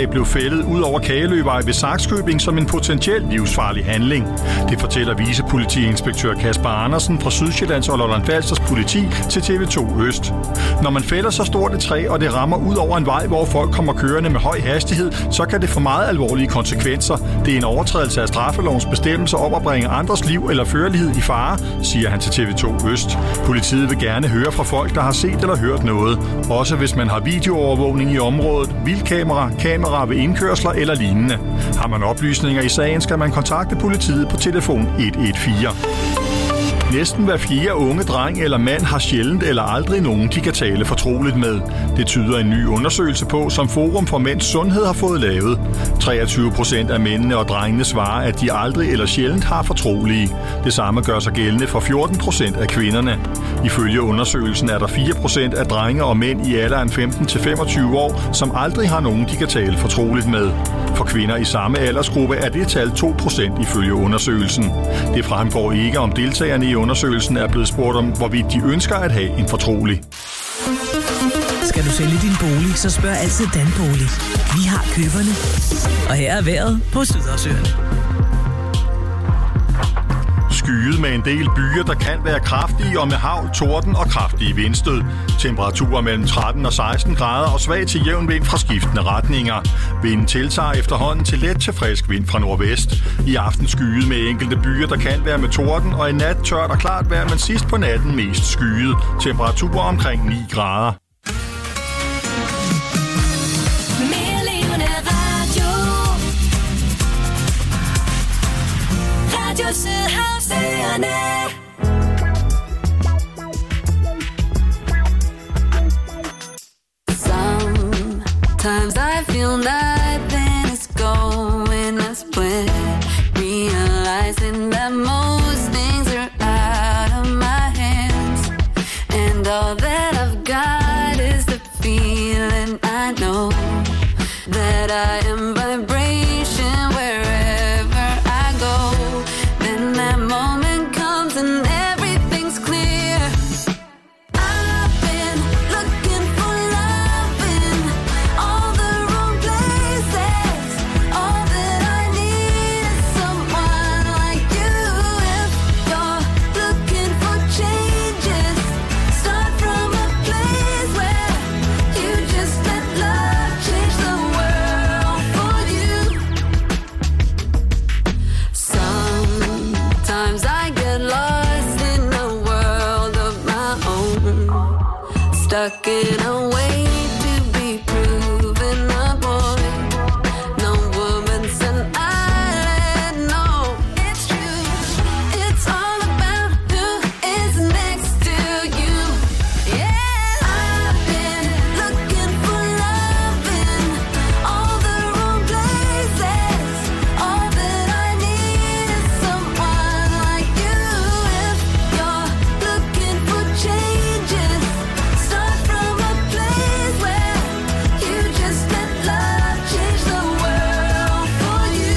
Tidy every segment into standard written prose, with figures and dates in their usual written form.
mandskab blev fældet ud over Kageløvej ved Sakskøbing som en potentiel livsfarlig handling. Det fortæller vicepolitiinspektør Kasper Andersen fra Sydsjællands og Lolland-Falsters politi til TV2 Øst. Når man fælder så stort et træ, og det rammer ud over en vej, hvor folk kommer kørende med høj hastighed, så kan det få meget alvorlige konsekvenser. Det er en overtrædelse af straffelovens bestemmelser om at bringe andres liv eller førlighed i fare, siger han til TV2 Øst. Politiet vil gerne høre fra folk, der har set eller hørt noget. Også hvis man har videoovervågning i området, kamera ved indkørsler eller lignende. Har man oplysninger i sagen, skal man kontakte politiet på telefon 114. Næsten hver fjerde unge dreng eller mand har sjældent eller aldrig nogen, de kan tale fortroligt med. Det tyder en ny undersøgelse på, som Forum for Mænds Sundhed har fået lavet. 23% af mændene og drengene svarer, at de aldrig eller sjældent har fortrolige. Det samme gør sig gældende for 14% af kvinderne. Ifølge undersøgelsen er der 4% af drenge og mænd i alderen 15-25 år, som aldrig har nogen, de kan tale fortroligt med. For kvinder i samme aldersgruppe er det tal 2% ifølge undersøgelsen. Det fremgår ikke, om deltagerne i undersøgelsen er blevet spurgt om, hvorvidt de ønsker at have en fortrolig. Skal du sælge din bolig, så spørg altid Danbolig. Vi har køberne. Og her er vejret på Sydhavsøerne. Skyet med en del byer, der kan være kraftige og med hagl, torden og kraftige vindstød. Temperaturer mellem 13 og 16 grader og svag til jævn vind fra skiftende retninger. Vinden tiltager efterhånden til let til frisk vind fra nordvest. I aften skyet med enkelte byer, der kan være med torden, og i nat tørt og klart vejr, men sidst på natten mest skyet. Temperaturer omkring 9 grader. Sometimes I feel nothing is going as planned, realizing that most things are out of my hands, and all that I've got is the feeling I know that I am vibration wherever I go. Then that moment comes and everything's clear. I've been looking for love in all the wrong places. All that I need is someone like you. If you're looking for changes, start from a place where you just let love change the world for you. Sometimes I get lost in a world of my own, stuck in a way to be proven a boy. No woman's an island, no, it's true. It's all about who is next to you. Yeah, I've been looking for love in all the wrong places. All that I need is someone like you. If you're looking for changes, start from a place where you just let love change the world for you.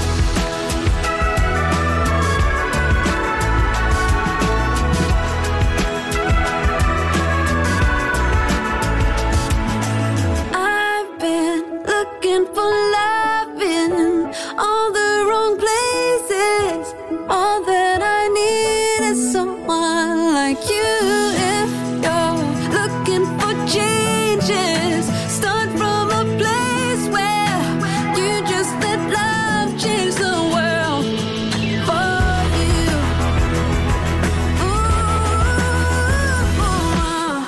I've been looking for love in all the wrong places. All that I need is someone like you. If you're looking for changes, start from a place where you just let love change the world for you.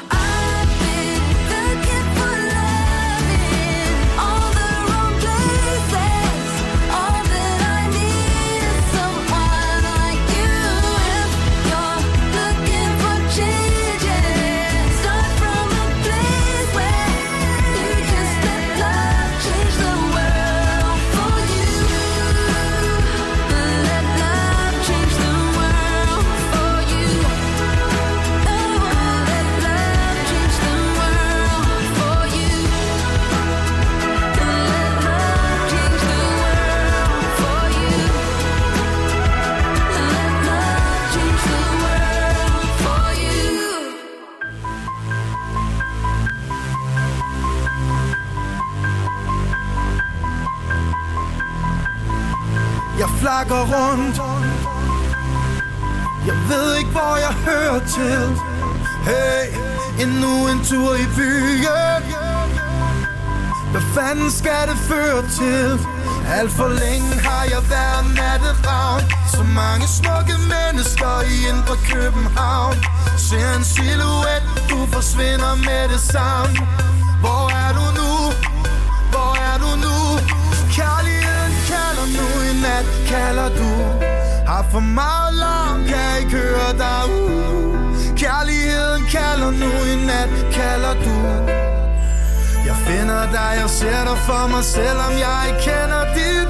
I've been looking for love in all the wrong places. Jeg flakker rundt. Jeg ved ikke, hvor jeg hører til. Hey, endnu en tur i byen. Hvad fanden skal det føre til? Alt for længe har jeg været natteravn. Så mange smukke mennesker i indre København. Ser en silhuet, du forsvinder med det samme. Hvor er du nu? Hvor er du nu? Kærligheden kalder nu, i nat kalder du. Har for meget larm, kan ikke høre dig ud. Kærligheden kalder nu, i nat kalder du. Jeg finder dig, jeg ser dig for mig, selvom jeg ikke kender dit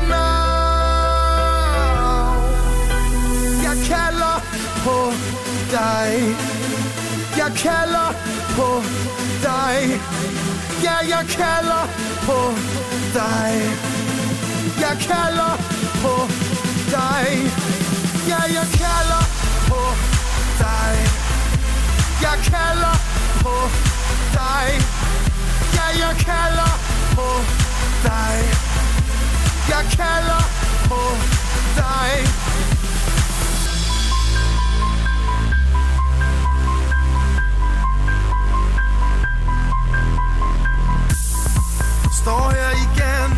navn. Jeg kalder på dig. Jeg kalder på dig. Ja, jeg kalder på dig. Jeg kalder på dig. Ja, jeg kalder på dig. Jeg kalder på dig. Ja, jeg kalder på dig. Jeg kalder på dig. Står her igen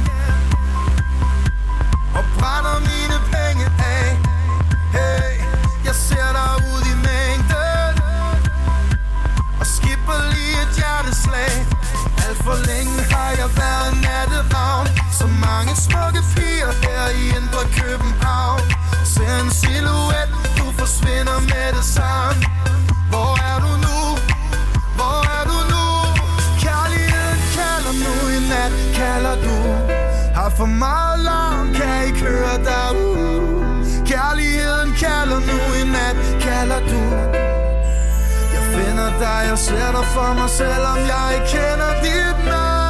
og brænder mine penge af. Hey, jeg ser dig ud i mængden og skipper lige et hjerteslag. Alt for længe har jeg været natteravn. Så mange smukke piger her i indre København. Ser en silhuet, du forsvinder med det samme. Hvor er du nu? Hvor er du nu? Kærligheden kalder nu, i nat kalder du. Har for meget larm, kan ikke høre dig ud. Kærligheden kalder nu, i nat kalder du. Jeg finder dig, jeg ser dig for mig, selvom jeg ikke kender dit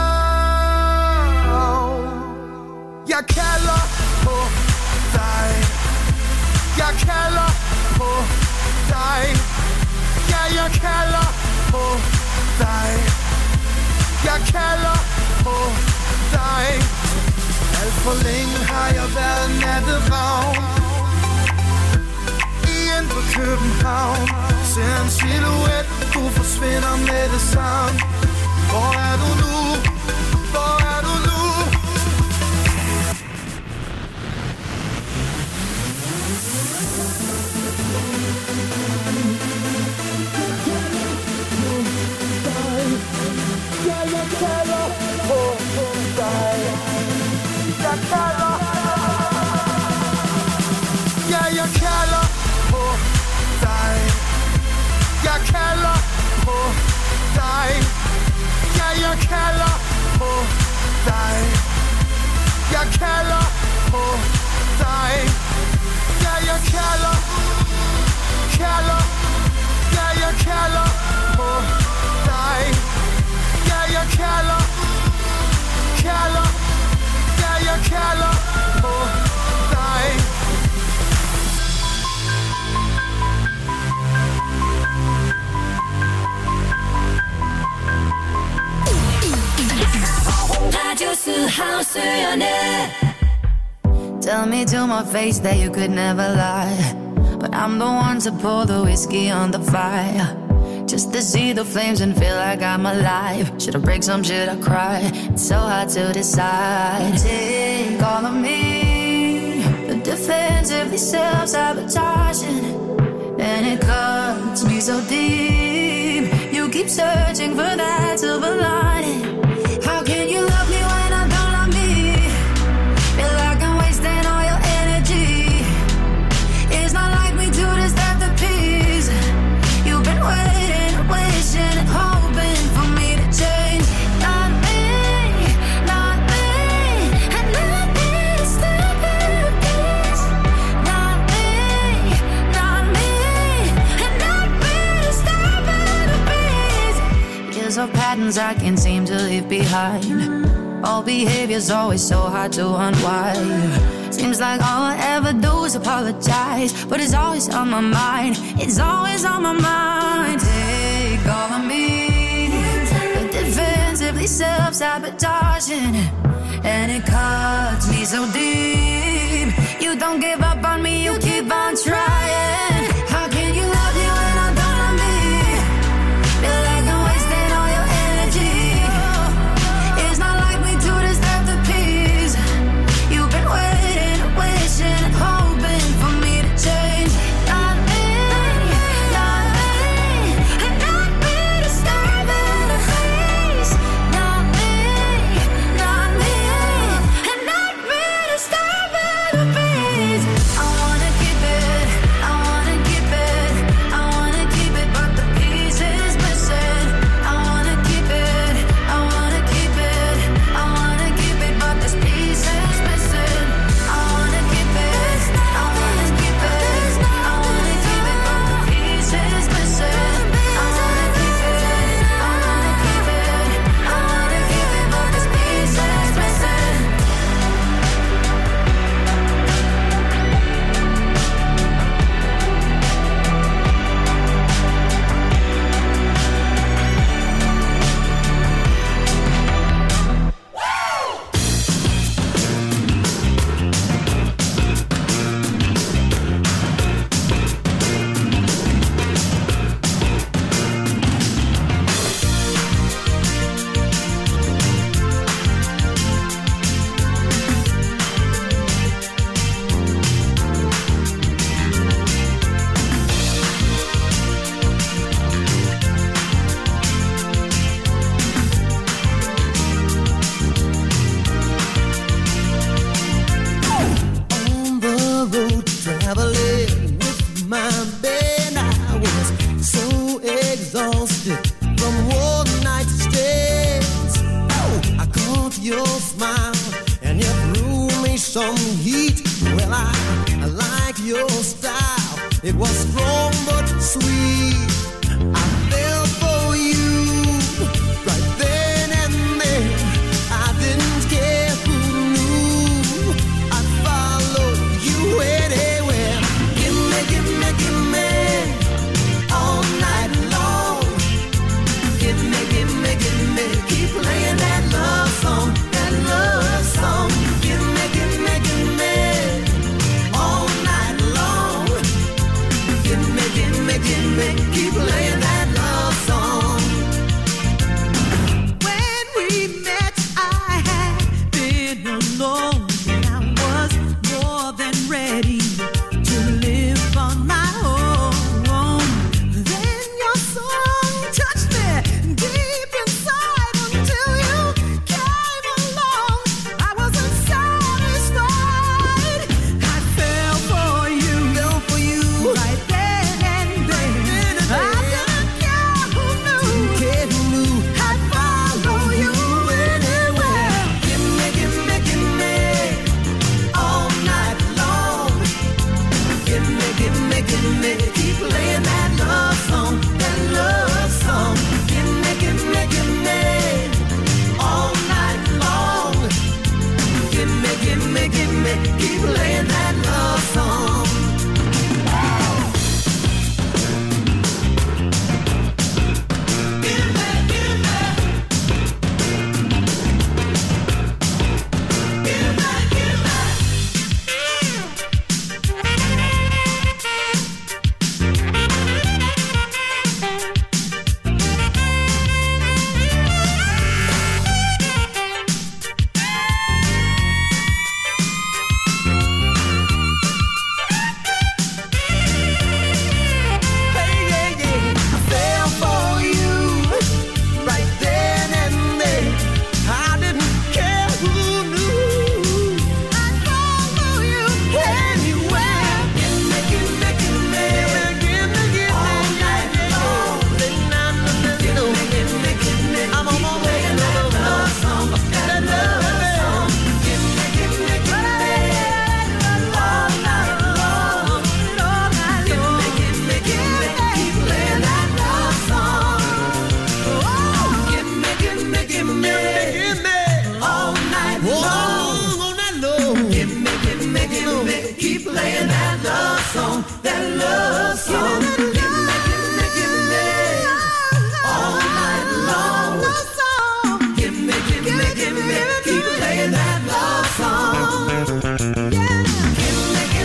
navn. Jeg kalder på dig. Jeg kalder på dig. Ja, jeg kalder på dig. Jeg kalder på dig. Alt for længe har jeg været natteravn i indre København. Ser en silhuet, du forsvinder med det samme. Hvor er du nu? Hvor er du nu? Ja, jeg kalder på dig. Jeg kalder. Ja, jeg kalder på dig. Jeg kalder på dig. Ja, jeg kalder på dig. Jeg kalder på dig. Ja, jeg kalder. Kalder. Ja, jeg kalder på dig. Ja, jeg kalder. Kalder. Ja, jeg kalder på dig. Radio Sydhavsøerne. Tell me to my face that you could never lie, but I'm the one to pour the whiskey on the fire, just to see the flames and feel like I'm alive. Should I break some, should I cry? It's so hard to decide. Take all of me, but defensively self-sabotaging, and it cuts me so deep. You keep searching for that silver lining. How can you love me when I don't love me? Feel like I'm wasting all your energy. It's not like me to disturb the peace. You've been waiting, wishing and hoping for me to change. Not me, not me, and not me to disturb the peace. Not me, not me, and not me to disturb the peace. Years of patterns I can't seem to leave behind. All behavior's always so hard to unwind. Seems like all I ever do is apologize, but it's always on my mind. It's always on my mind. Take all of me, but defensively self-sabotaging, and it cuts me so deep. You don't give up on me, you keep on trying. How can you love me when I'm gonna be? Feel like I'm wasting all your energy. It's not like we do deserve the peace. You've been waiting, wishing, and hoping for me to change. Not me, not me, and not me disturbing the peace. Not me, not me, and not me disturbing the peace. I wanna keep it, I wanna keep it, I wanna keep it, but the piece is missing. I wanna keep it, I wanna keep it, I wanna keep it, but this piece is missing. I wanna keep it, I wanna keep it, I wanna keep it, but the piece is missing. I wanna keep it, I wanna keep it, I wanna keep it, but this piece is missing. On the road traveling with my band, I was so exhausted from one night's stays. Oh, I caught your smile and you threw me some heat. Well, I like your style. It was strong but sweet. I fell for you right then and there. I didn't care who knew. I'd follow you anywhere. Give me, give me, give me all night long. Give me, give me, give me. Keep playing that love song, that love song. Give me, give me, give me all night long. Give me, give me, give me. Keep playing that love song. When we met, I had been alone, and I was more than ready to live on my own. Then your song touched me deep inside until you came along. I wasn't satisfied. I fell for you right then and there. I didn't care who knew. I'd follow you anywhere. Give me, give me, give me all night long. Give me, give me, give me. Keep playing that love song, that love song. Give me, give me, give me all night long. Give me, give me, give me. Keep playing that love song. Give me, give me. Give me, give me. Keep playing that love song. Give me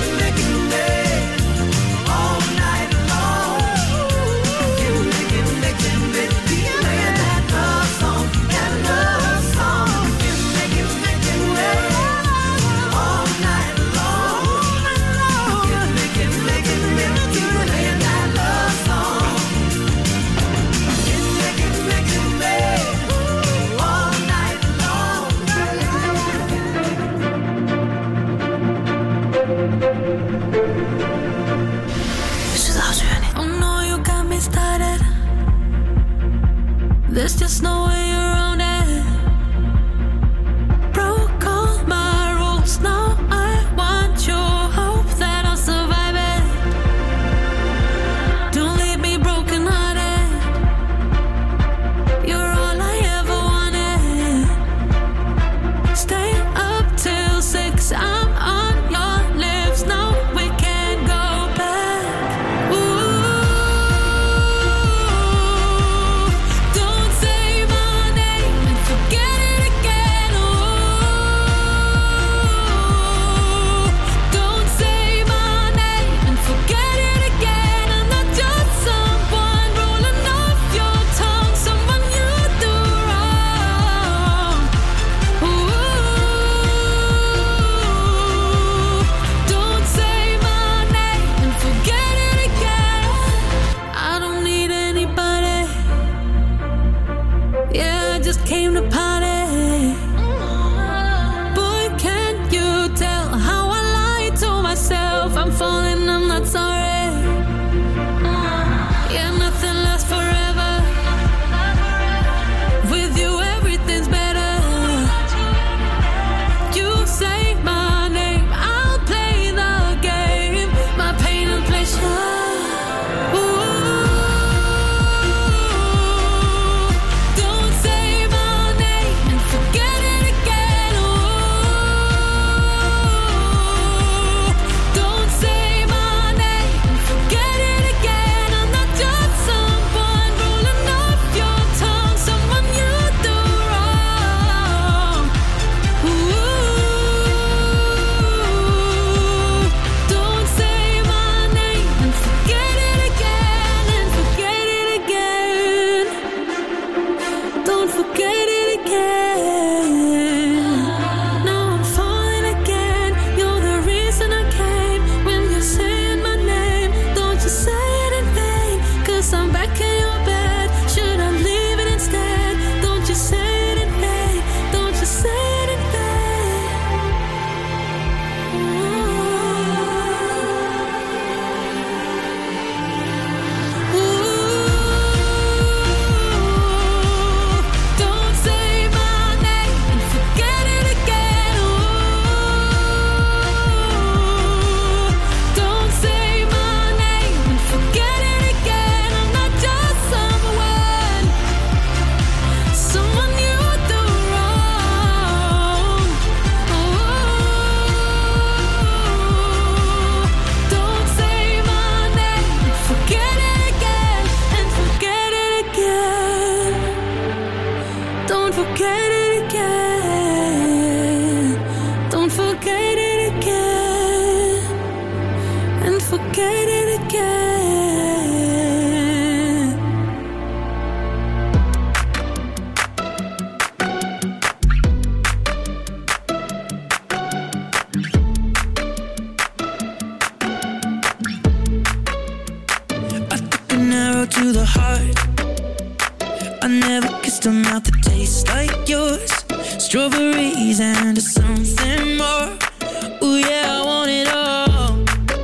taste a mouth that tastes like yours. Strawberries and something more. Ooh yeah, I want it all.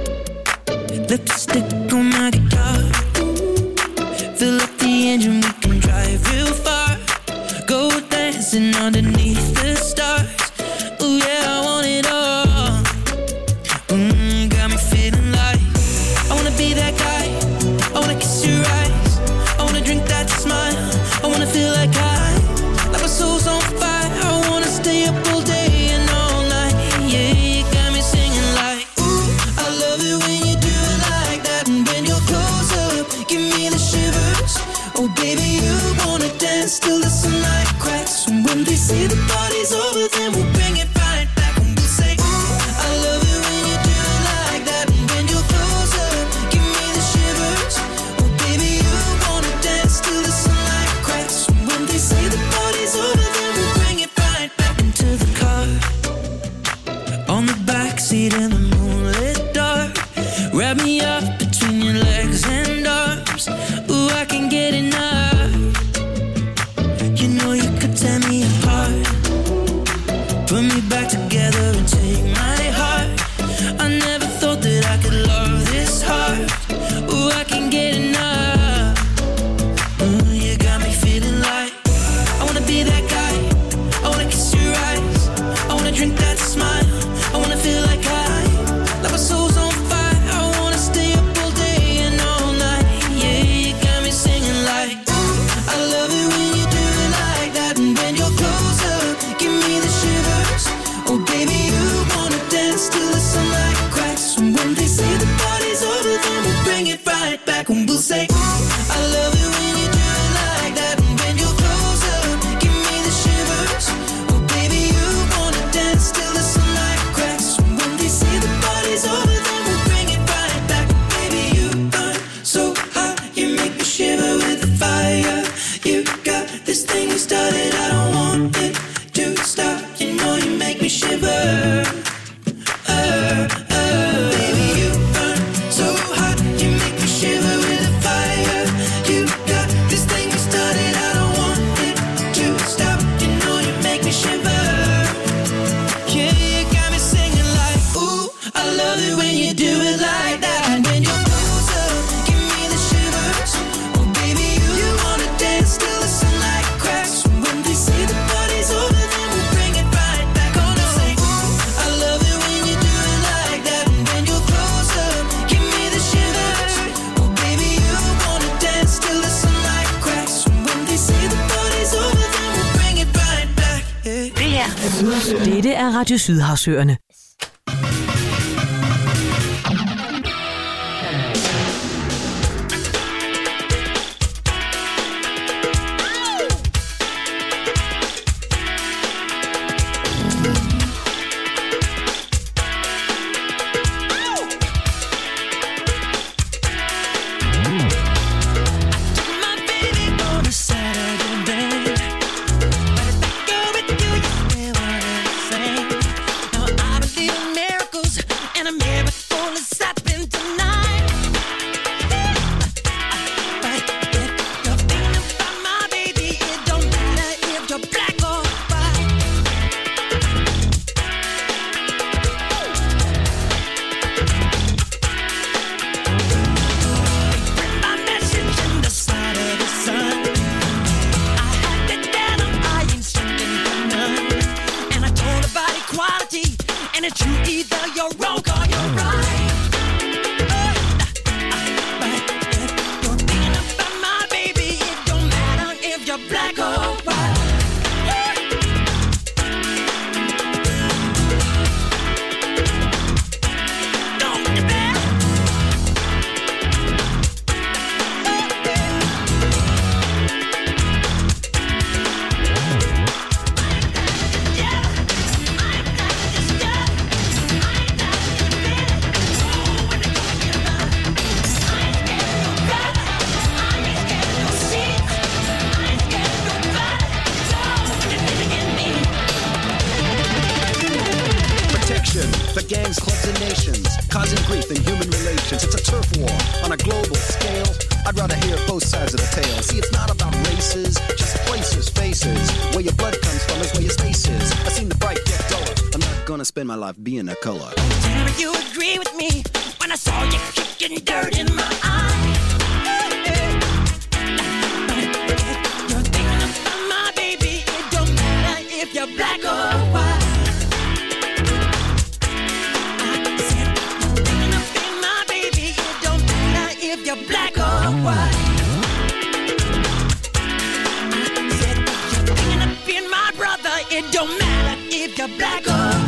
Lipstick on my guitar. Fill up the engine, we can drive real far. Go dancing underneath the stars. Ooh yeah, I want it all. Got me feeling like I wanna be that guy. I wanna kiss your eyes. I wanna drink that smile. I wanna feel like my soul's on fire. I wanna stay up all day and all night. Yeah, you got me singing like, ooh, I love it when you do it like that. And when you're close up, give me the shivers. Oh baby, you wanna dance till the sunlight cracks. And when they say the party's over, then we'll bring it right back. And we'll say, ooh, I love it when you do it like that. And when you're close up, give me the shivers. Oh baby, you wanna dance till the sunlight cracks. And when they say the party's over, then we'll bring it right back into the car. On the backseat in the moonlit dark. Wrap me up between your legs and arms. Ooh, I can get enough. You know you could tear me apart. Put me back together and take my heart. I never thought that I could love this hard. Ooh, I can get enough. Ooh, you got me feeling like I wanna be that guy. I wanna kiss your eyes. I wanna drink that smile. I wanna feel like my soul's on fire. I wanna stay up all day and all night. Yeah, you got me singing like, ooh, I love it when you do it like that. And when you're closer, give me the shivers. Oh baby, you wanna dance till the sunlight cracks. And when they say the party's over, then we'll bring it right back. And we'll say, ooh, I love it when you do it like that. And when you're closer, give me the shivers. Oh baby, you wanna dance till the sunlight cracks. And when they say the party's over, then we'll bring it right back. Baby, you burn so hot, you make me shiver with the fire. You got this thing you started, I don't want it to stop. You know you make me shiver. Baby, you burn so hot, you make me shiver with the fire. You got this thing you started, I don't want it to stop. You know you make me shiver. Yeah, you got me singing like, ooh, I love it when you do it like that. And when you're closer, give me the shivers. Oh baby, you wanna dance till the sunlight cracks. When they say the party's over, then we'll bring it right back. Oh no, say, ooh, I love it when you do it like that. And when you're closer, give me the shivers. Oh baby, you wanna dance till the sunlight cracks. When they say the party's over, then we'll bring it right back. Yeah. Dette er Radio Sydhavsøerne. My baby on a Saturday night. But if I go with you, you never say. Now I believe in miracles, and a miracle is happening tonight. But if you're thinking about my baby, it don't matter if you're black or white. My message in the side of the sun. I had to tell him I ain't searching for none. And I told about equality, and it's true, either you're wrong or you're right. But if you're thinking about my baby, it don't matter if you're black or white. Don't look at that. Yeah, I'm not just addiction for gangs, clubs, and nations, causing grief in human relations. It's a turf war on a global scale. I'd rather hear both sides of the tale. See, it's not about races, just places, faces. Where your blood comes from is where your space is. I've seen the bright get duller. I'm not gonna spend my life being a color. Tell me you agree with me when I saw you kicking dirt in my eye. You're thinking about my baby. It don't matter if you're black or white. I said you're thinking about my baby. It don't matter if you're black or white. I said you're thinking about my brother. It don't matter if you're black or white.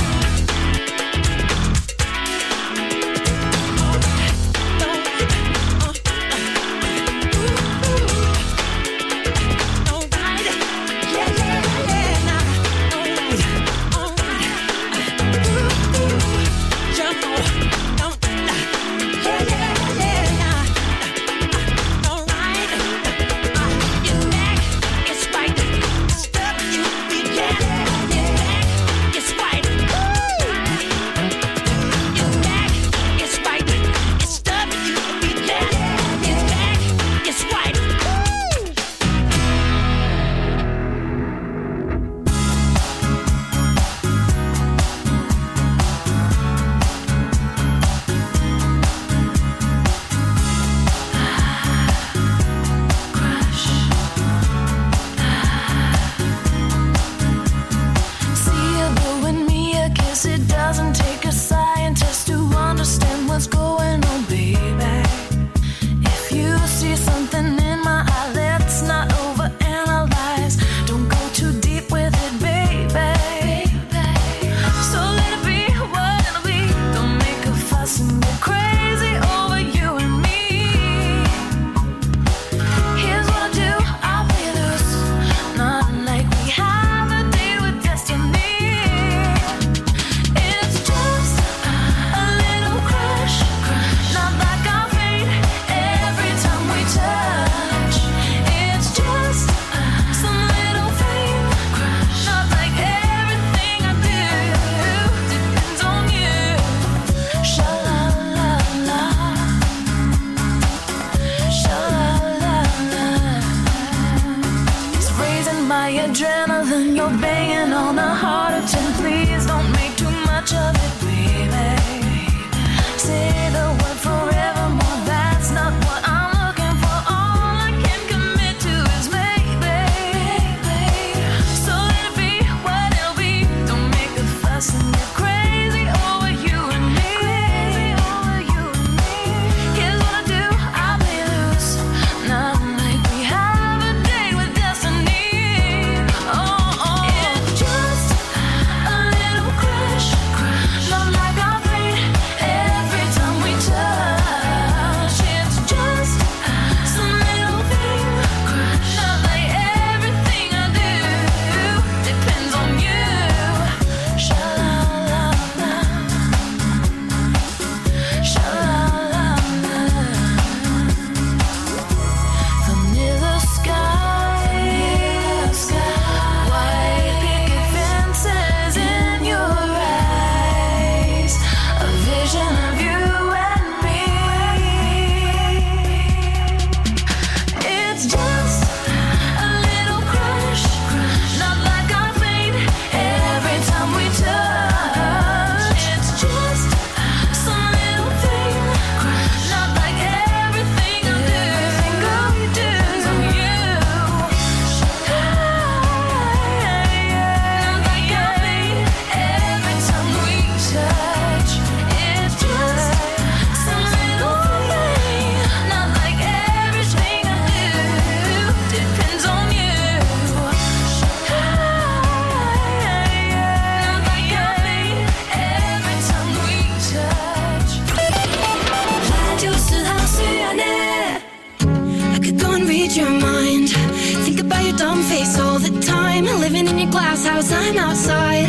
house, I'm outside,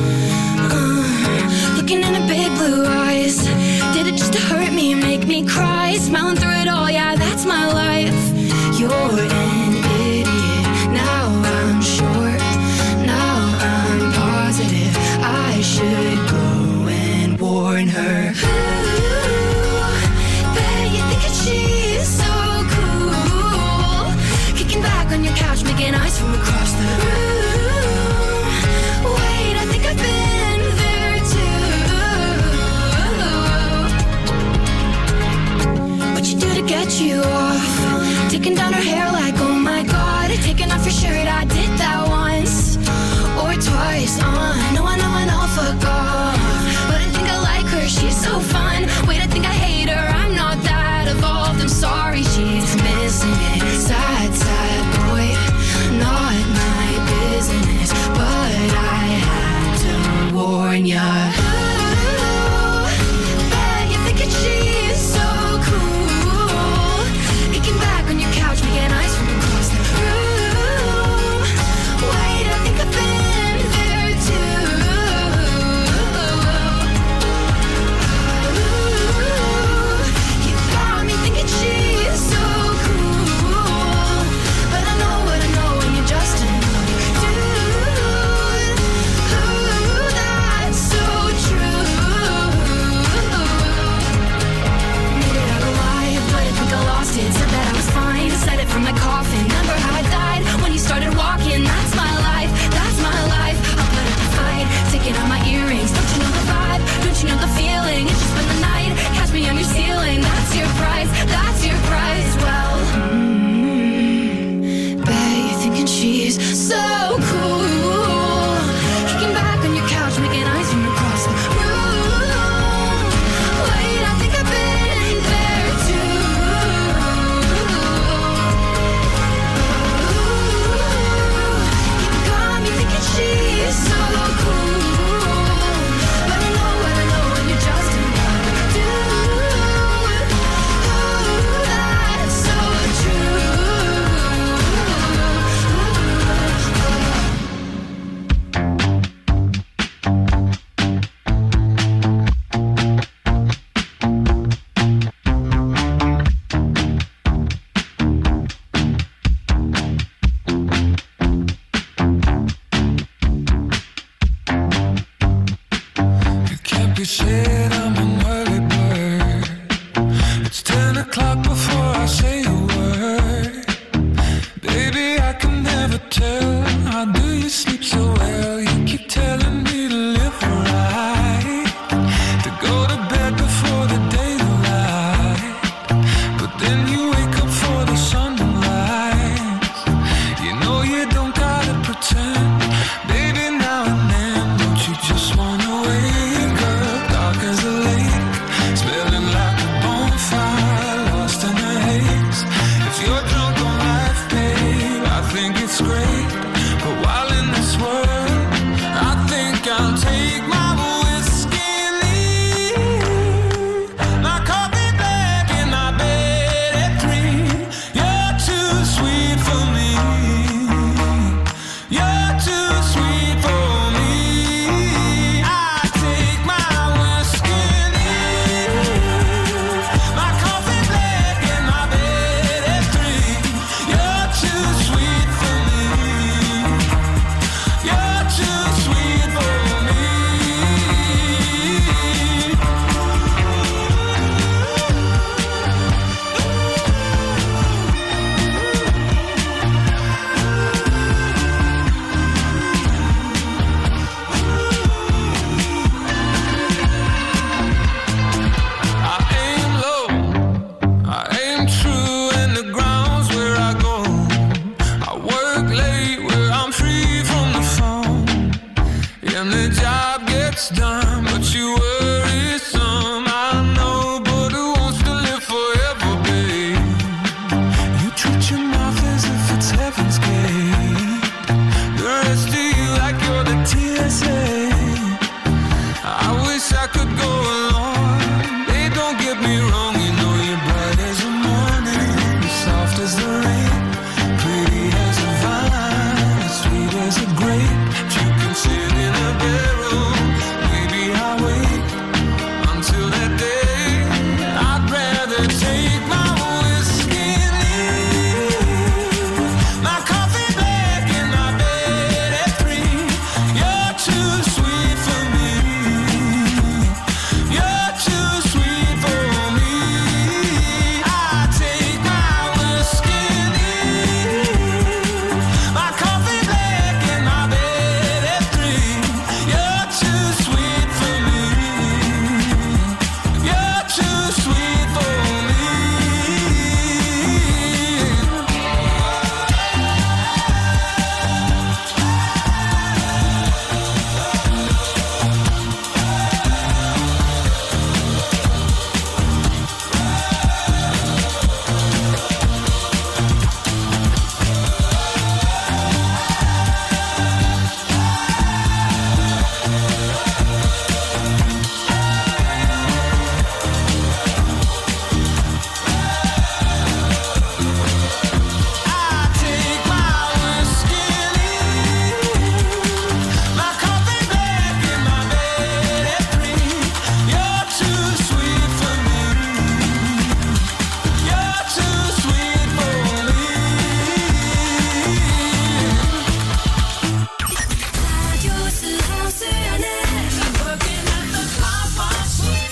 looking in her big blue eyes. Did it just to hurt me and make me cry? Smiling through it all, yeah, that's my life. You're an idiot, now I'm sure. Now I'm positive I should go. warn her. Ooh, bet you think that she's so cool. Kicking back on your couch, making eyes from across the room. Wait, I think I've been there too. What you do to get you off? Taking down her hair like, oh my god. Taking off your shirt, I did that once or twice. No, I know, fuck off. But I think I like her, she's so fun. Wait, I think I hate her, I'm not that evolved. I'm sorry, she's missing it. Sad, sad boy, not my business. But I had to warn ya. Ooh, bet you think that she's so cool. Kicking back on your couch, making eyes from across the room. Wait, I think I've been there too. You got me thinking she's so cool. But I know what I know, and you're just another dude. Ooh, that's so true. Made it out alive, but I think I lost it. Said that I was fine, said it from my coffin. Remember how I died when you started walking? That's my life, that's my life. I'll put up a fight, taking out my earrings. Don't you know the vibe? Don't you know the feeling? It's just been the night, catch me on your ceiling. That's your price, that's your price. Well, bet you're thinking she's so cool. Kicking back on your couch, making eyes from across the room. Wait, I think I've been there too. You got me thinking she's so cool. But I know what I know, and you're just another dude. Ooh, that's so true. It can't be said I'm an early bird. It's 10 o'clock before I say a word. Baby, I can never tell. How do you sleep so well? You keep telling me to live right, to go to bed before the daylight. But then you wake up for the sunrise. You know you don't gotta pretend. Baby, now and then, don't you just wanna wake up dark as a lake, smelling like a bonfire, lost in the haze. If you're drunk on life, babe, I think it's great. But while in this world, I think I'll take my whiskey and leave. My coffee black and my bed at 3. You're too sweet for me. You're too sweet for me. I take my whiskey and leave. My coffee black and my bed at 3. You're too sweet for me. You're too sweet for me. I aim low, I aim true, and the ground's where I go. I work late where I'm free from the phone, and the job gets done, but you worry some. I know, but who wants to live forever, babe? You treat your mouth as if it's heaven's gate. The rest of you like you're the TSA. I wish I could go along. Hey, don't get me wrong, you know you're bright as the morning, soft as the rain, pretty as a vine, sweet as a grape. If you can sit in a barrel, maybe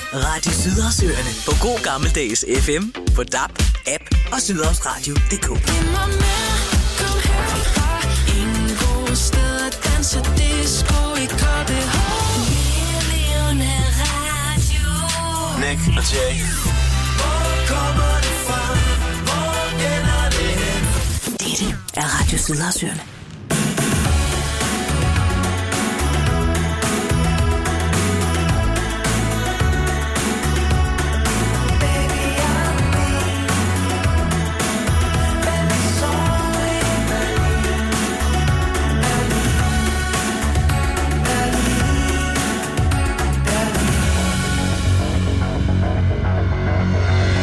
Radio Sydhavsøerne på god gammeldags FM, på DAB, app og sydhavsradio.dk. Ingen gode steder danse disco i KBH. Levende radio. Nick og Jay. Hvor kommer det fra? Hvor ender det hen? Dette er Radio Sydhavsøerne.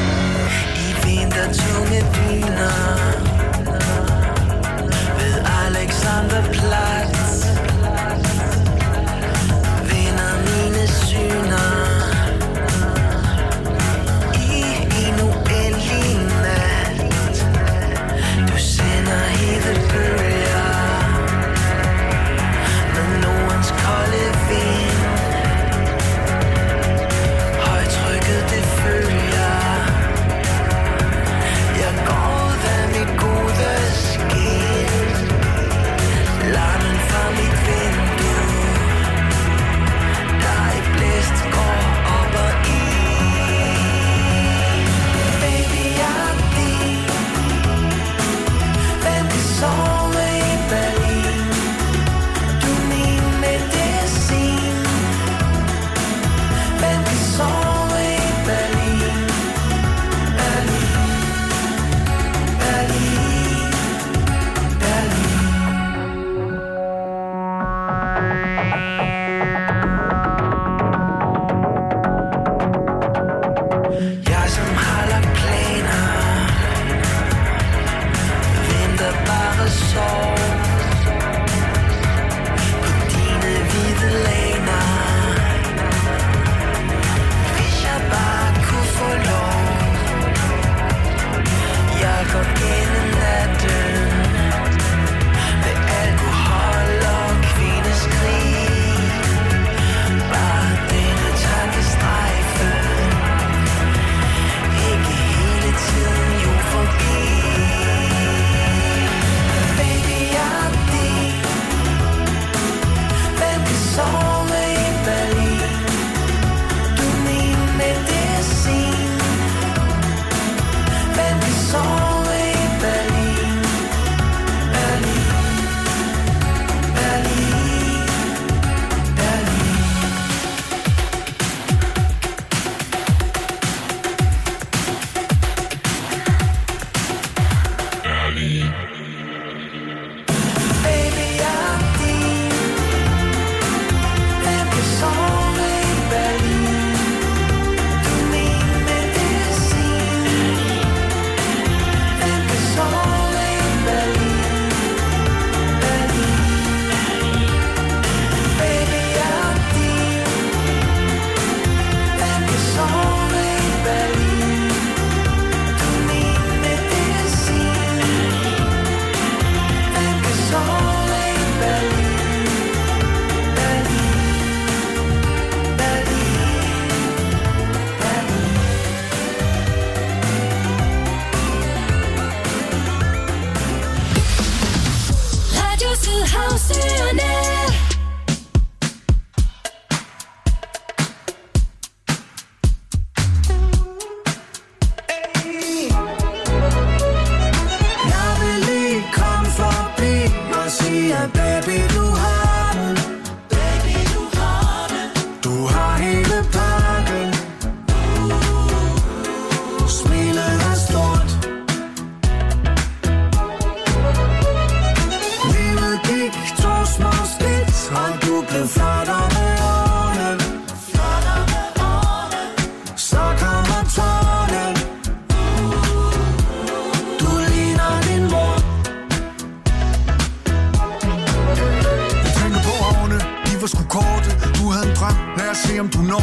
Tunge dyner ved alle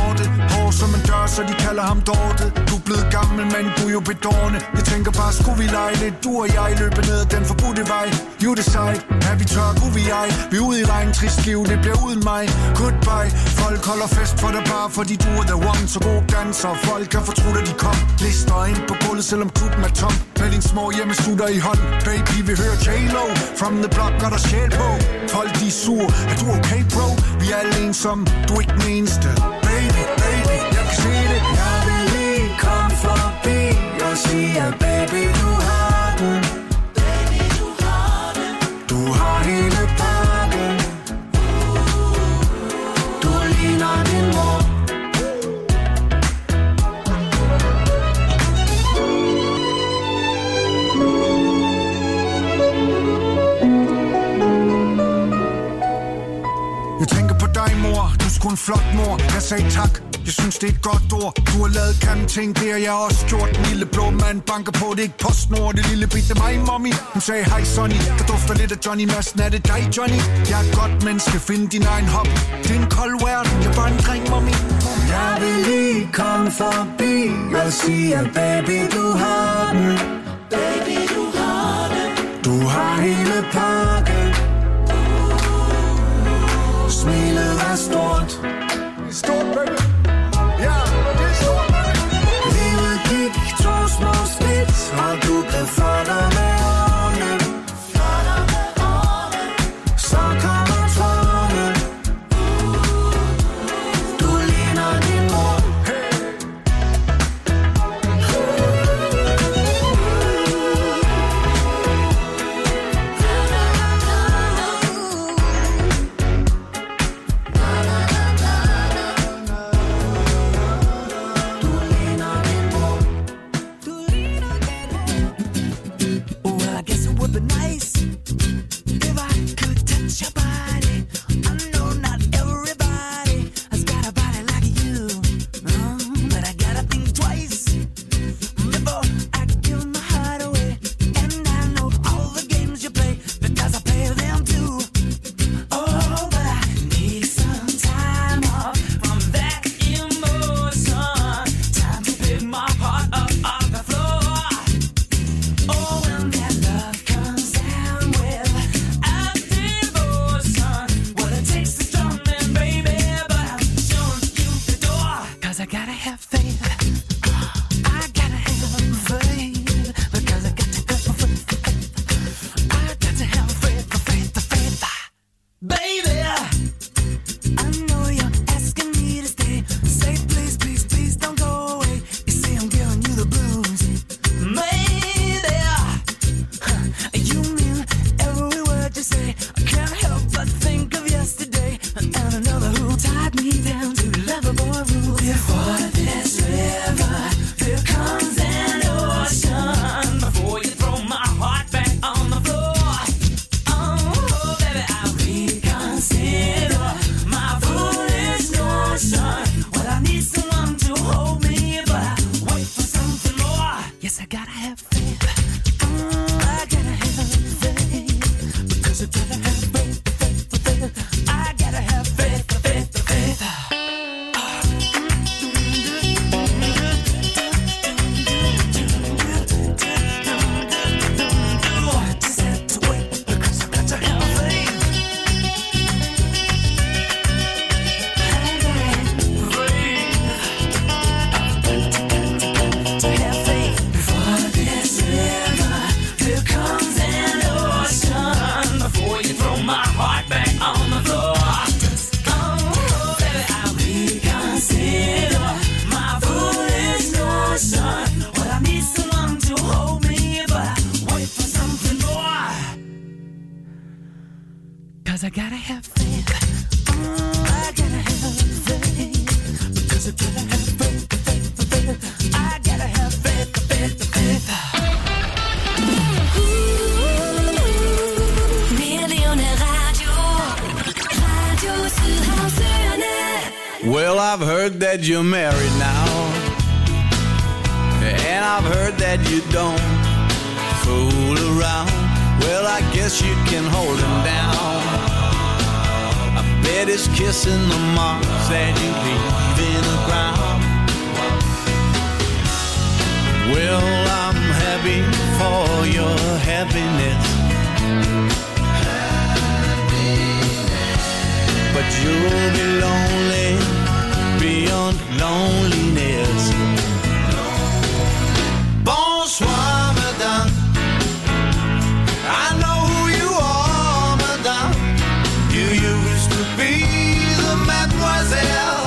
Dorte. Hår som en dør, så de kalder ham Dorte. Du er blevet gammel, men du er jo bedårende. Jeg tænker bare, skulle vi lege lidt? Du og jeg løber ned ad den forbudte vej. You decide, er vi tør, kunne vi ej? Vi er ude i regn, trist liv, det bliver uden mig. Goodbye, folk holder fest for dig bare, fordi du er the one. Så god danser, folk kan fortrudt, at de kom. Lister ind på gulvet, selvom klubben er tom. Med din små hjemmestutter i hånd. Baby, vi hører J-Lo. From the block, gør der sjæl på. Folk, de er sur. Er du okay, bro? Vi er alle ensomme. Du er ikke den eneste. Baby, baby, jeg kan se det. Jeg vil lige komme forbi og sige, at baby, du har den. Baby, du har den. Du har hele pakken. Du ligner din mor. Jeg tænker på dig, mor. Du er sgu en flot mor. Jeg sagde tak. Jeg synes, det er et godt ord. Du har lavet grimme ting, det har jeg også gjort. Den lille blå mand banker på, det er ikke PostNord. Det lille bitte mig, mommy. Hun sagde, hej Sonny. Der dufter lidt af Johnny Madsen. Er det dig, Johnny? Jeg er et godt menneske. Find din egen hop. Det er en kold verden. Jeg er bare en dreng, mommy. Jeg vil lige komme forbi og sige, at baby, du har den. Baby, du har den. Du har hele pakken. Smilet er stort. Stort, baby. Ja, det er stort, baby. Livet gik 2 små skridt, og du blev flottere med årene. Flottere med årene. Så kommer tårne. Du ligner din mor. Hey. I gotta have faith. I gotta have faith. Because I gotta have faith. I gotta have faith. Well, I've heard that you're married now, and I've heard that you don't fool around. Well, I guess you can hold him down. Betty's kissing the marks that you leave in the ground. Well, I'm happy for your happiness, but you'll be lonely beyond loneliness. Bonsoir, madame. I know who you are, madame. You used to be the mademoiselle.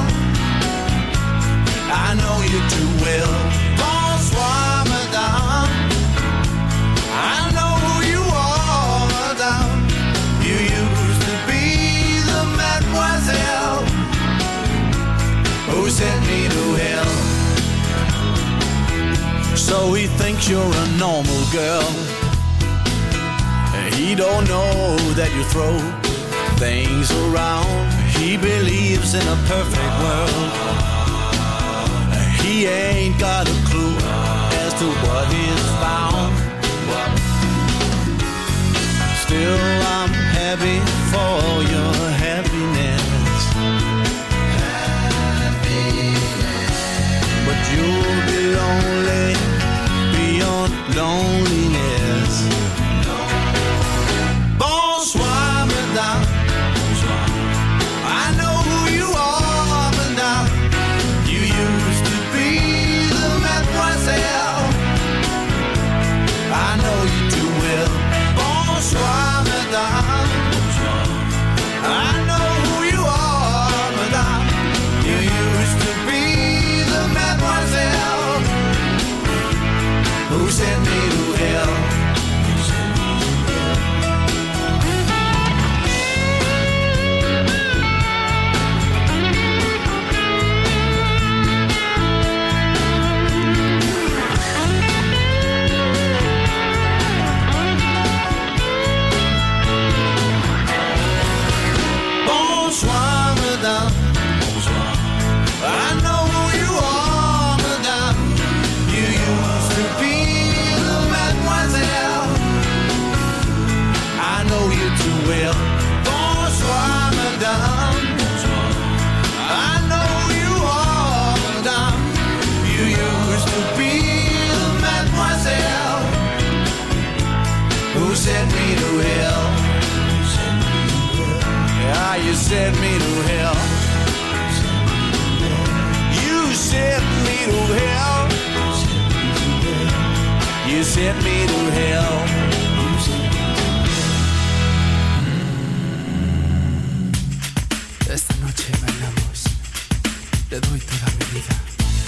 I know you too well. Bonsoir, madame. I know who you are, madame. You used to be the mademoiselle who sent me to hell. So he thinks you're a normal girl. He don't know that you throw things around. He believes in a perfect world. He ain't got a clue as to what is found. Still, I'm happy for your happiness. But you'll be lonely beyond loneliness. Bonsoir, madame. I know who you are, madame. You used to be the mademoiselle. I know you too well. Bonsoir, madame. I know who you are, madame. You used to be the mademoiselle who sent me to hell. Bonsoir, madame. I know who you are, madame. You used to be the mademoiselle. I know you too well. Bonsoir, madame. I know who you are, madame. You used to be the mademoiselle who sent me to hell. Yeah, you sent me to hell. You sent me to hell. You sent me to hell. Esta noche bailamos. Te doy toda mi vida.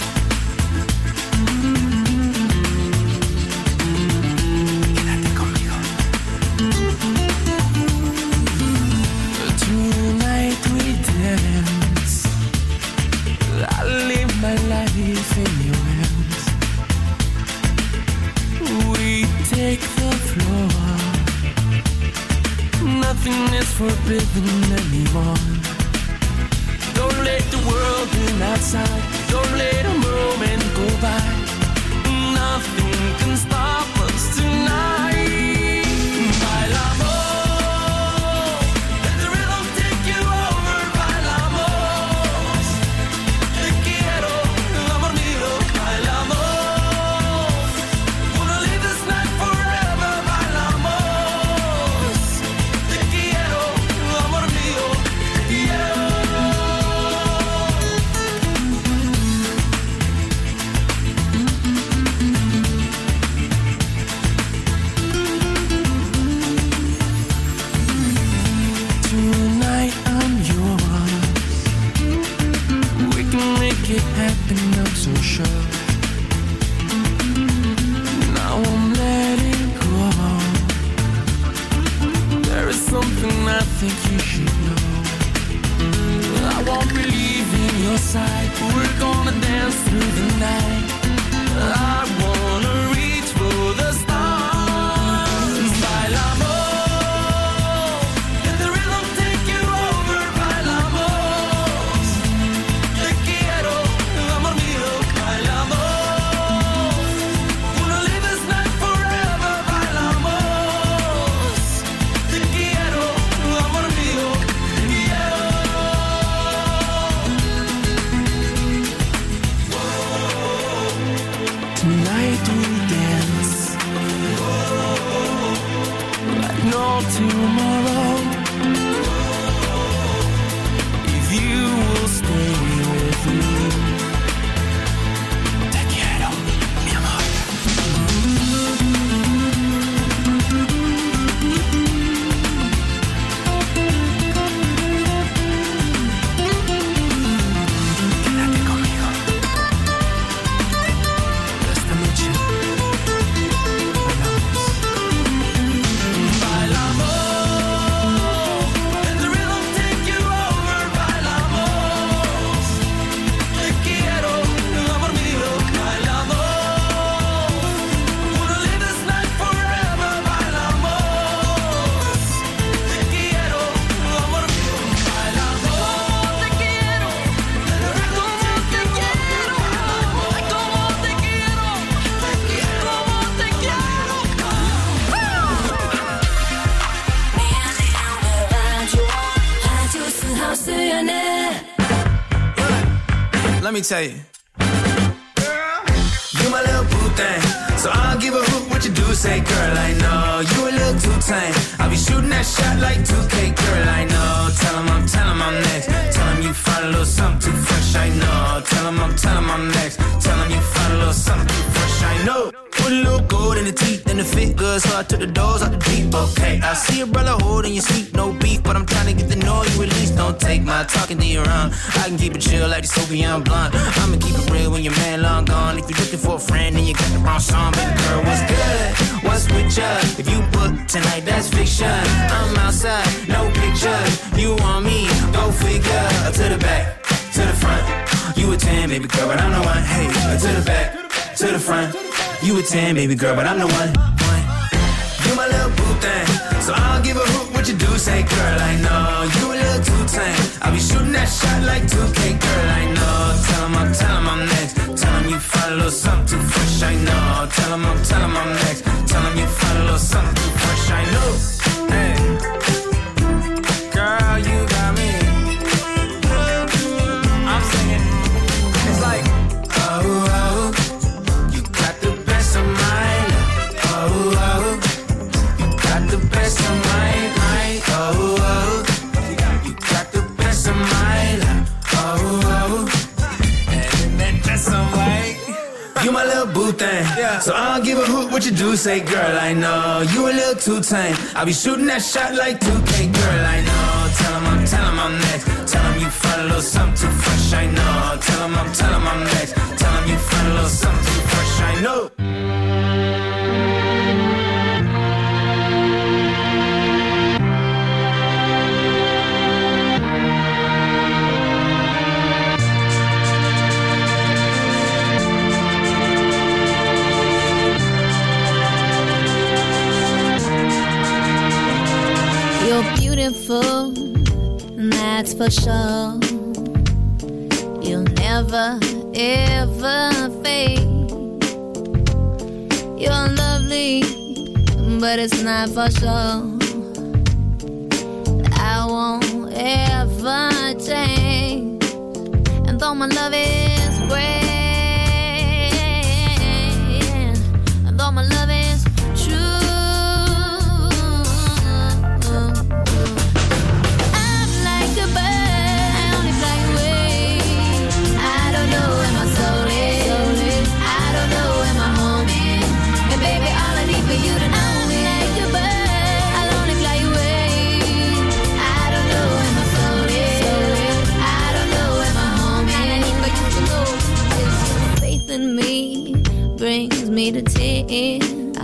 Quédate conmigo. Tonight we dance. I live my life in your hands. We take the floor. Nothing is forbidden anymore. Don't let the world in outside. Don't let a moment go by. Nothing can stop us tonight. Bailamos. Let the rhythm take you over. Bailamos. Te quiero, amor mío. Bailamos. Wanna live this night forever. Bailamos. Te quiero, amor mío. Te quiero. Tonight I'm yours. We can make it happen, I'm so sure. Now I'm letting go. There is something I think you should know. I won't be leaving your side. We're gonna dance through the night. I wanna reach for the stars. Bailamos. Let the rhythm take you over. Bailamos. Te quiero, amor mío. Bailamos. Wanna live this night forever. Bailamos. Te quiero, amor mío. Te quiero. let me tell you. You my little boo thing, so I'll give a hoot what you do. Say, girl, I know you a little too tame. I'll be shooting that shot like 2K, girl, I know. Tell him I'm next. Tell him you find a little something too fresh, I know. Tell him I'm next. Tell him you find a little something too fresh, I know. Put a little gold in the teeth and the fit good, so I took the doors out the deep, okay. I see your brother holding your seat, no beef, but I'm trying to get to know you at least. Don't take my talking to your own. I can keep it chill like the Soviet blonde. I'ma keep it real when your man long gone. If you're looking for a friend and you got the wrong song, baby girl, what's good? What's with ya? If you book tonight, that's fiction. I'm outside, no pictures. You want me? Go figure. To the back, to the front. You a 10, baby girl, but I'm the one. Hey, to the back, to the front. You a 10, baby girl, but I'm the one. You my little boo thing, so I'll give a hoot what you do. Say, girl, I know you a little too tame. I'll be shooting that shot like 2K, girl, I know. Tell him I'm next. Tell him you find a little something too fresh, I know. Tell him I'm next. Tell him you find a little something too fresh, I know. Hey, girl, you got me. I'm singing. It's like, oh, oh, you got the best of mine. Oh, oh, you got the best of mine. Oh, oh, you got the best of mine. Oh, oh, and that dress on white. You my little boo thing, yeah. So I'll give a hoot what you do. Say, girl, I know you a little too tame. I'll be shooting that shot like 2K, girl, I know. Tell him I'm next. Tell him you find a little something too fresh, I know. Tell him I'm next. Tell him you find a little something too fresh, I know. You're beautiful, that's for sure. You'll never, ever fade. You're lovely, but it's not for sure. I won't ever change. And though my love is great, and though my love is true, brings me to tears,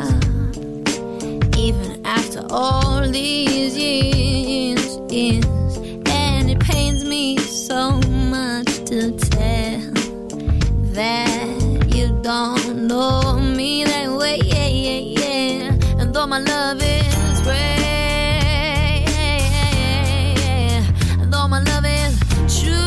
even after all these years, and it pains me so much to tell that you don't know me that way, and though my love is great, and though my love is true,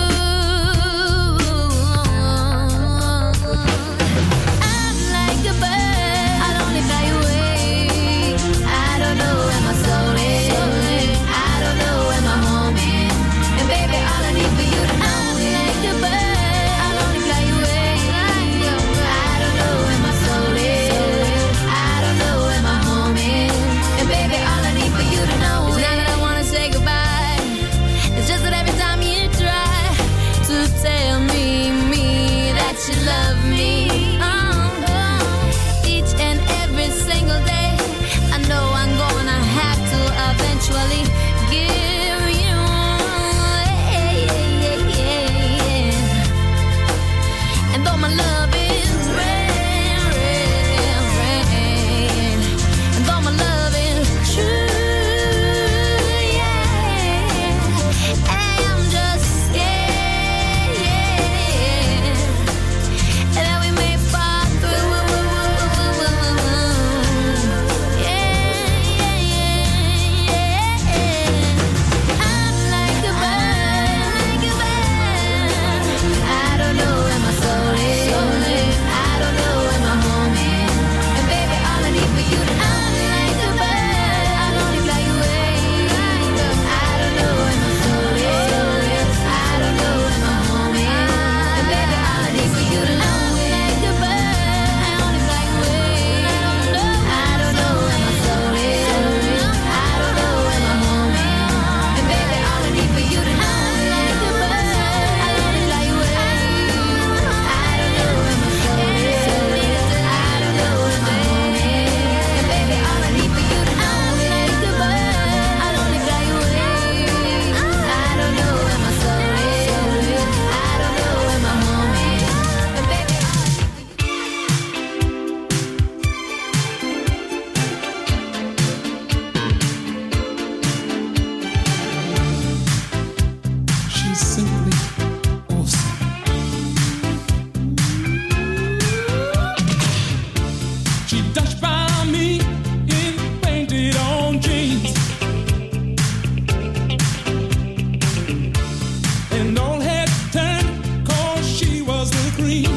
cream.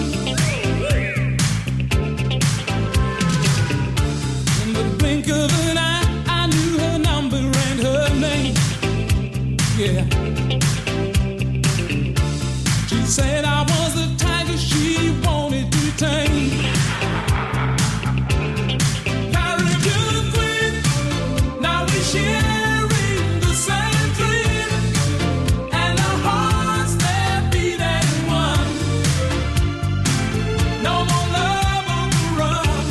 In the blink of an eye, I knew her number and her name. Yeah. She said I was the tiger she wanted to tame. Caribbean queen, now we sharing the same dream, and our hearts they're beating one. No more love on the run.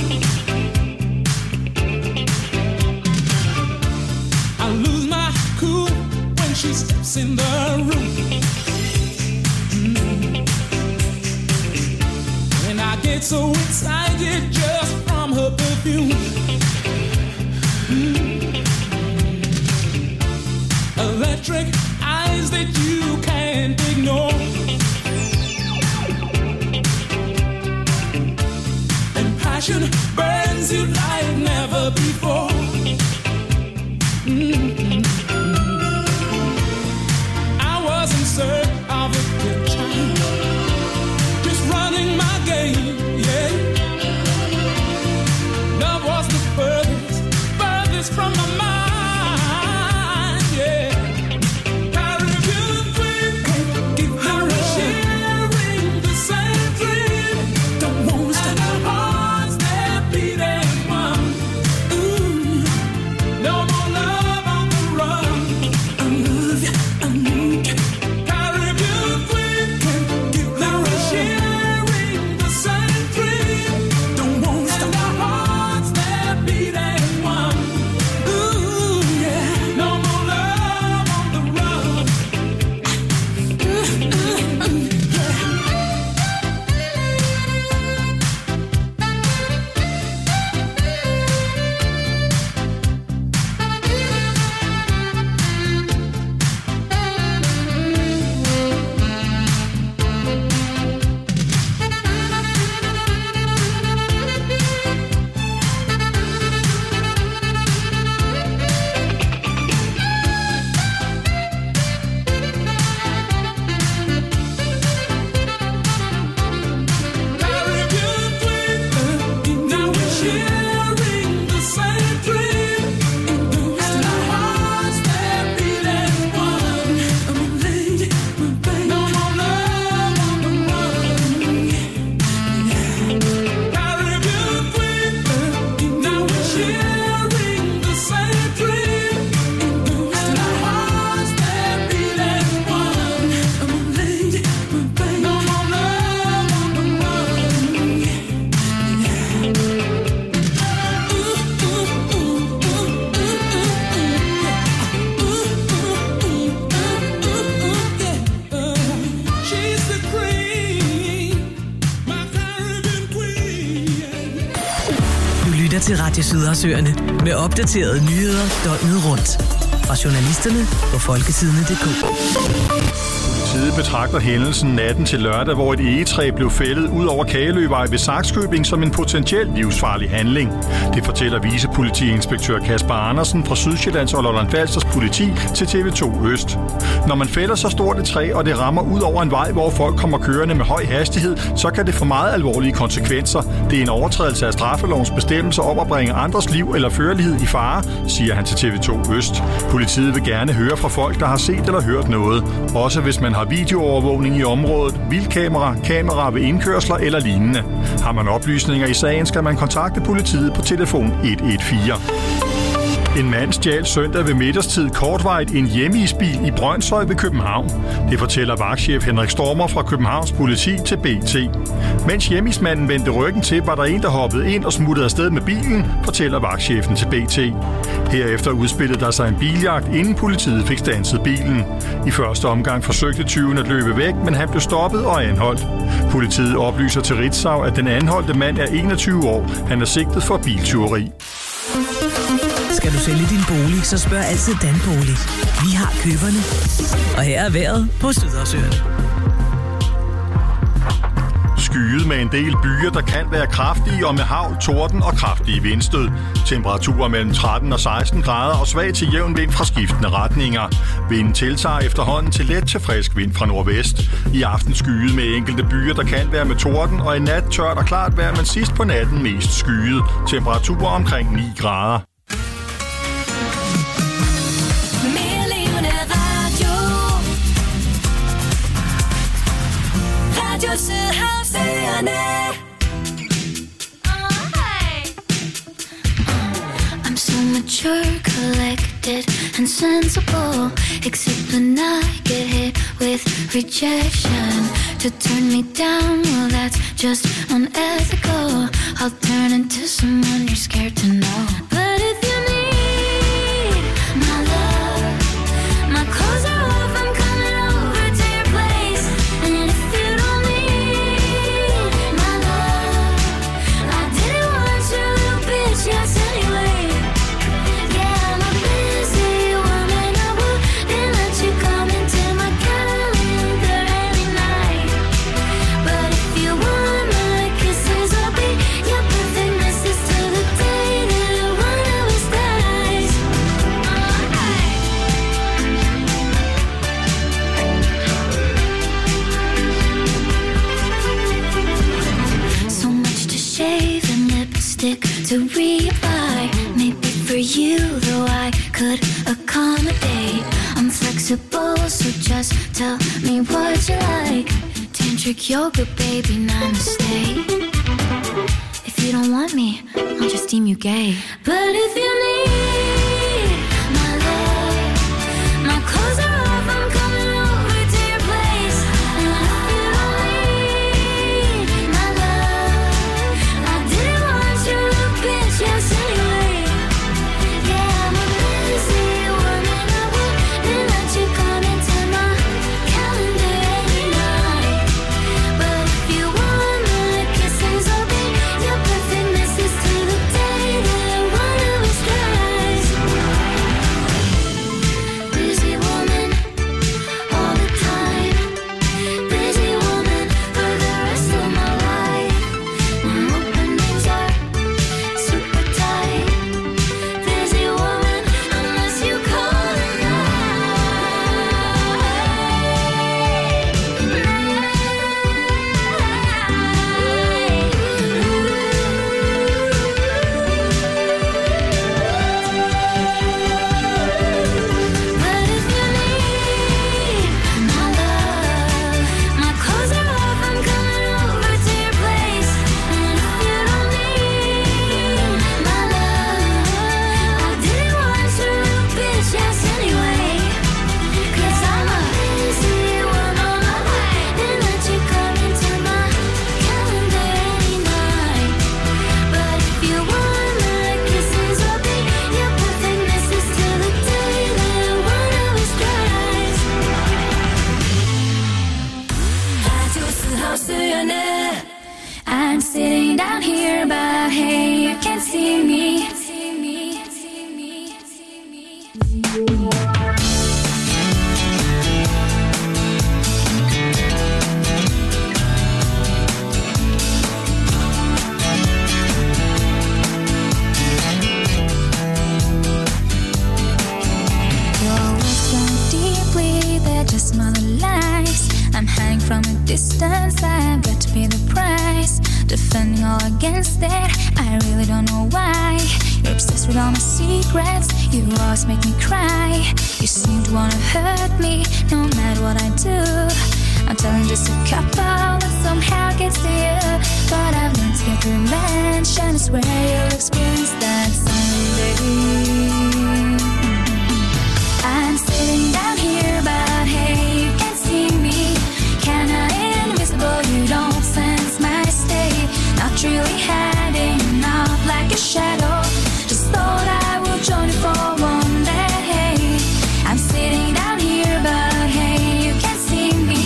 I lose my cool when she steps in the room. I get so excited just from her perfume. Electric eyes that you can't ignore, and passion burns you like never before. I was in search of a good time, just running my game, yeah. Love was the furthest from my mind, yeah. Caribbean queen, give her a sharing the same dream. Don't want to and our hearts they're beating one. Ooh, no more love on the run. I love you, I need you. Caribbean queen, give her a sharing the same dream. Don't want to and our hearts they're beating one. Ooh, yeah, no more love on the run. Caribbean queen, now we're sharing the same dream, and our hearts they're beating one. I'm lady, my baby. No more love on the run. Caribbean queen, now we're sharing the same dream, and our hearts they're beating one. I'm lady, my baby. No more love on the run. She's the queen, my Caribbean queen. Du lytter til Radio Sydhavsøerne med opdaterede nyheder døgnet rundt. Fra journalisterne på folketidene.dk. Politiet betragter hændelsen natten til lørdag, hvor et egetræ blev fældet ud over Kageløvej ved Sakskøbing som en potentielt livsfarlig handling. Det fortæller vicepolitiinspektør Kasper Andersen fra Sydsjællands og Lolland-Falsters politi til TV2 Øst. Når man fælder så stort et træ, og det rammer ud over en vej, hvor folk kommer kørende med høj hastighed, så kan det få meget alvorlige konsekvenser. Det er en overtrædelse af straffelovens bestemmelser om at bringe andres liv eller førlighed i fare, siger han til TV2 Øst. Politiet vil gerne høre fra folk, der har set eller hørt noget. Også hvis man har videoovervågning i området, vildkamera, kamera ved indkørsler eller lignende. Har man oplysninger i sagen, skal man kontakte politiet på telefon 114. En mand stjal søndag ved middagstid kortvarigt en hjemmeisbil i Brønshøj ved København. Det fortæller vagtchef Henrik Stormer fra Københavns politi til BT. Mens hjemmeismanden vendte ryggen til, var der en, der hoppede ind og smuttede afsted med bilen, fortæller vagtchefen til BT. Herefter udspillede der sig en biljagt, inden politiet fik standset bilen. I første omgang forsøgte tyven at løbe væk, men han blev stoppet og anholdt. Politiet oplyser til Ritzau, at den anholdte mand er 21 år. Han er sigtet for biltyveri. Skal du sælge din bolig, så spørg altid Danbolig. Vi har køberne. Og her er vejret på Sydhavsøerne. skyet med en del byer, der kan være kraftige og med hagl, torden og kraftige vindstød. Temperaturer mellem 13 og 16 grader og svag til jævn vind fra skiftende retninger. Vinden tiltager efterhånden til let til frisk vind fra nordvest. I aften skyet med enkelte byer, der kan være med torden, og i nat tørt og klart vejr, men sidst på natten mest skyet. Temperaturer omkring 9 grader. Radio Sydhavsøerne. I'm so mature, collected and sensible, except when I get hit with rejection. To turn me down, well that's just unethical. I'll turn into someone you're scared to know. But if you need my love, my clothes are off, I'm coming over to your place. And if you don't need my love, I didn't want you, little bitch, yes anyway. Yeah, I'm a busy woman, I wouldn't let you come into my calendar any night. But if you want my kisses, I'll be your perfect missus till the day that one of us dies. So much to shave and lipstick to reapply. Maybe for you, though I could accommodate. I'm flexible, so just tell me what you like. Tantric yoga, baby, namaste. If you don't want me, I'll just deem you gay. But if you need my love, my clothes are off, I'm coming over to your place. And if you don't need my love, I didn't want you, little bitch, yes anyway. Yeah, I'm a busy woman, I wouldn't let you come into my calendar any night. But if you want my kisses, I'll be your perfect missus till the day that one of us dies. Busy woman, all the time. Busy woman for the rest of my life. My openings are super tight. Busy woman, unless you call it But if you need my love, my clothes are off, I'm coming over to your place. And if you don't need my love, I didn't want you, little bitch, yes anyway. 'Cause I'm a busy woman, I wouldn't let you come into my calendar any night. But if you want my kisses, I'll be your perfect missus till the day that one of us dies. Radio Sydhavsøerne. I'm sitting down here, but hey, you can't see me. Your words run deeply, they're just smaller lies. I'm hanging from a distance, I bet to pay the price. Defending all against it, I really don't know why. You're obsessed with all my secrets, you always make me cry. You seem to wanna hurt me, no matter what I do. I'm telling just a couple that somehow gets to you. But I've learned to get revenge, and I swear you'll experience that someday. I'm sitting down here, but hey, you can't see me. Kinda invisible, you don't sense my state. Not really hiding out like a shadow. Just thought I would join you for one day. I'm sitting down here, but hey, you can't see me.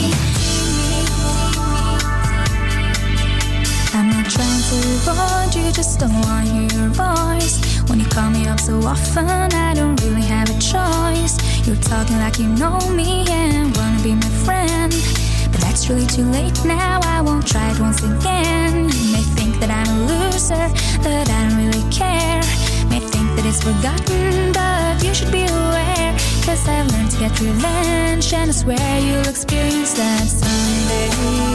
I'm not trying to avoid you, just don't want to hear your voice. When you call me up so often, I don't really have a choice. You're talking like you know me and wanna be my friend, but that's it's really too late now. I won't try it once again. You may think that I'm a loser, that I don't really care. May think that it's forgotten, but you should be aware. 'Cause I've learned to get revenge, and I swear you'll experience that someday.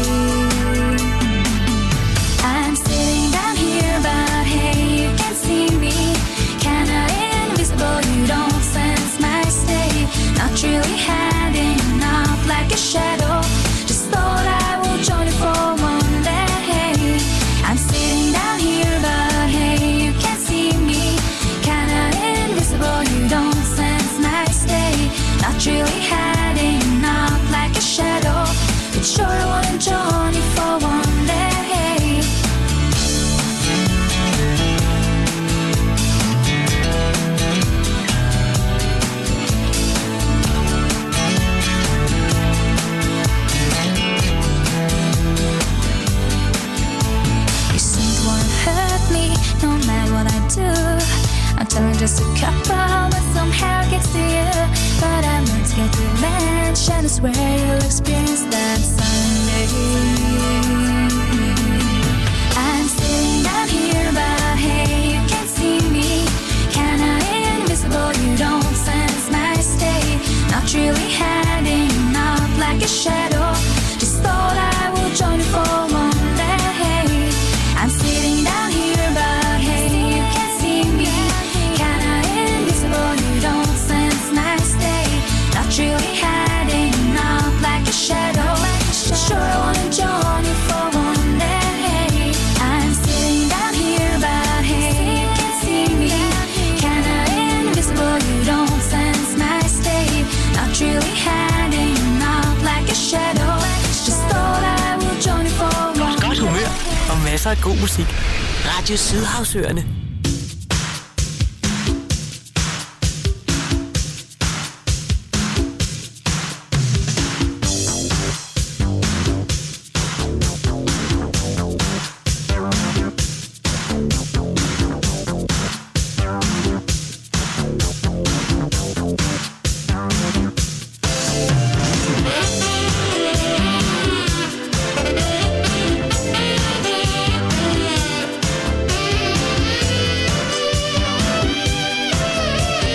I'm sitting down here, but hey, you can't see me. Kinda invisible, you don't sense my state. Not really hiding up like a shadow. Just thought I would join you for one day. I'm sitting down here, but hey, you can't see me. Kinda invisible, you don't sense my state. Not really hiding up like a shadow. But sure I wanna join you for one day. No matter what I do, I'm telling just a couple, but somehow it gets to you. But I'm meant to get revenge, and I swear you'll experience that someday. I'm sitting down here, but hey, you can't see me. Kinda invisible, you don't sense my state. Not really hiding up like a shadow. Just thought I would join you for one day. I'm sitting down here, but hey, you can't see me. Kinda invisible, you don't sense my state. Not really hiding up like a shadow. Sure I wanna join you for one day. I'm sitting down here, but hey, you can't see me. Kinda invisible, you don't sense my state. Not really hiding up like a shadow. Just thought I would join you for one day. Godt humør og masser af god musik. Radio Sydhavsøerne.